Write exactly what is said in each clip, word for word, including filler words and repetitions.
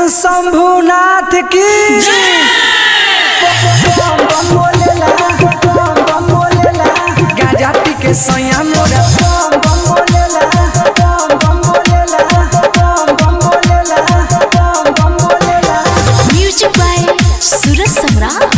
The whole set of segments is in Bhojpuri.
शंभुनाथ की गाजा पी के सैया मोरा म्यूजिक बाय सूरज सम्राट।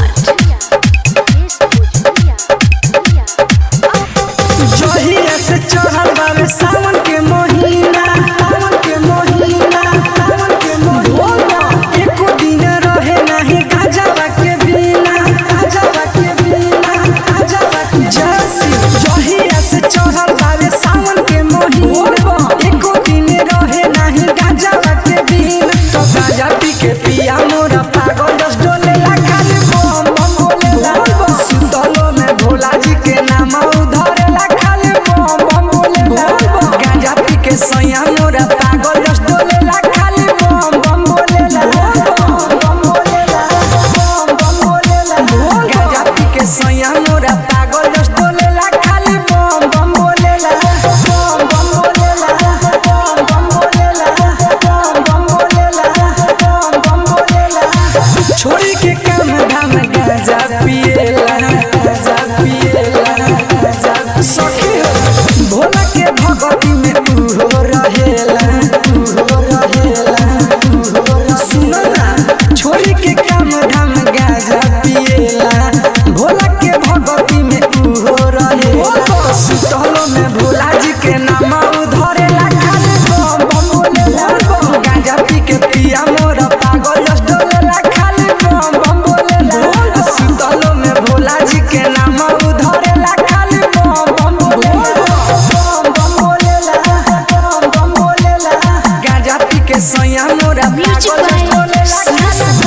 जहिया से चढ़ल बावे सावन के महीना, सावन के महीना, सावन के महीना। एको दिन रहे नाही गाजावा के बिना, गाजावा के बिना, गाजावा के जैसी। जहिया से चढ़ल बावे सावन के महीना, एको दिन रहे नाही गाजावा के बिना। तो गाजा पी के पिया मोरा पागल जस डोलेला, खाली बम बम बोलेला। सुतलो में भोला जी के नाम उधरेला, खाली बम बम बोलेला। गांजा पी के सैया मोरा पागल जस डोलेला, खाली बम बम बोलेला। बम बम बोलेला, बम बम बोलेला। गांजा पी के सैया मोरा पागल जस डोलेला, खाली बम बम बोलेला। बम बम बोलेला, बम बम बोलेला, बम बम बोलेला, बम बम बोलेला। छोड़ी के काम धाम गांजा पिएला, गांजा पिएला, गांजा सखी हो। भोला के भगती में उहो रहेला, उहो रहेला, उहो रहेला। सुनो ना, छोड़ी के काम धाम गांजा पिएला, भोला के भगती में उहो रहेला। सुतलो में भोला जी के नाम उधरेला, खाली बम बम बोलेला। गांजा पी के पिया मोरा पागल जस डोलेला, खाली बम बम बोलेला। सुतलो में भोला जी के नाम उधरेला, खाली बम बम बोलेला। बम बम बोलेला, बम बम बोलेला। गांजा पी के सैया मोरा म्यूजिक पागल जस बाय डोलेला, सूरज खाली